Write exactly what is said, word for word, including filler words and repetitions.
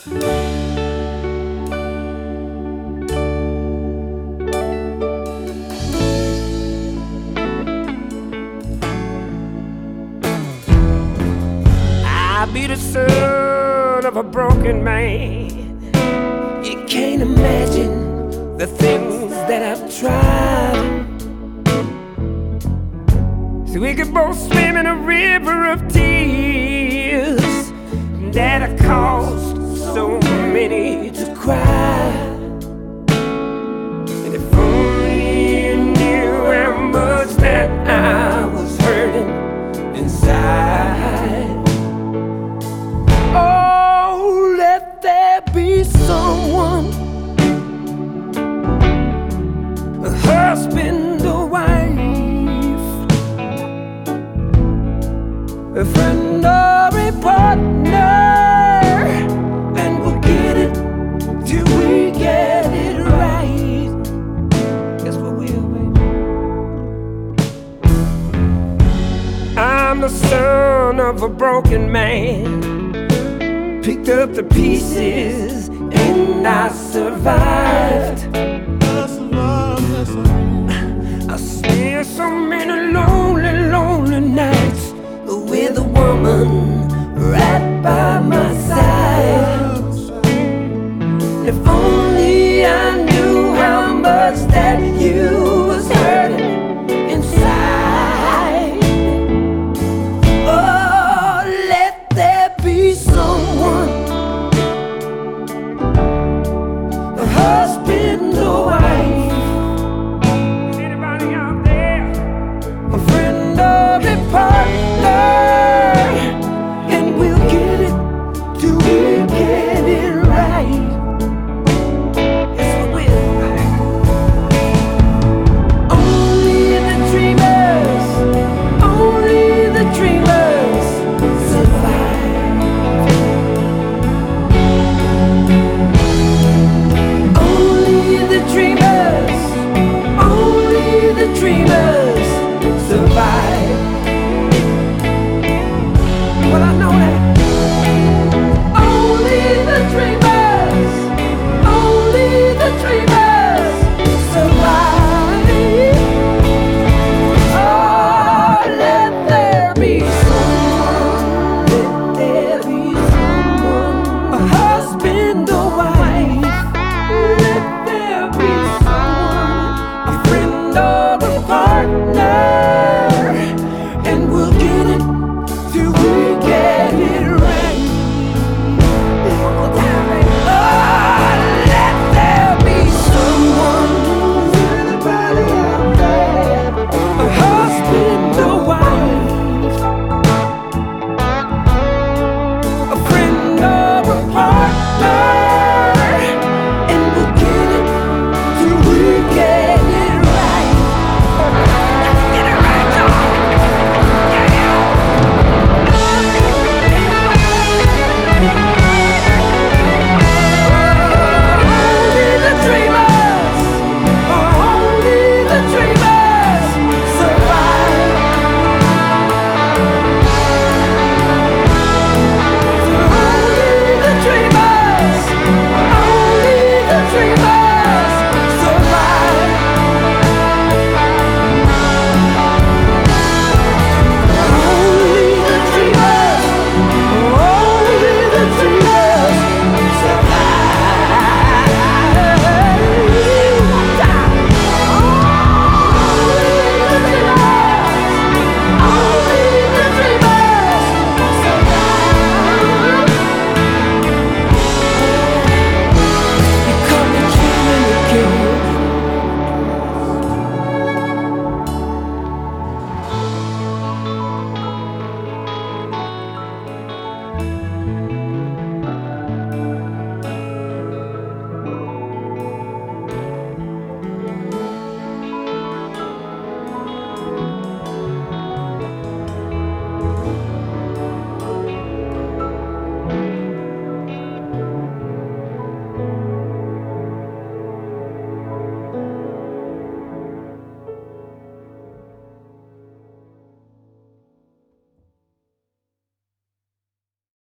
I be the son of a broken man. You can't imagine the things that I've tried. So we could both swim in a river of tears that have caused so many to cry. And if only you knew how much that I was hurting inside. Oh, let there be someone, a husband or wife, a friend or a partner, and we'll get it till we get it right. Guess what we will, baby? I'm the son of a broken man, picked up the pieces and I survived. I spent so many lonely, lonely nights with a woman right by my side.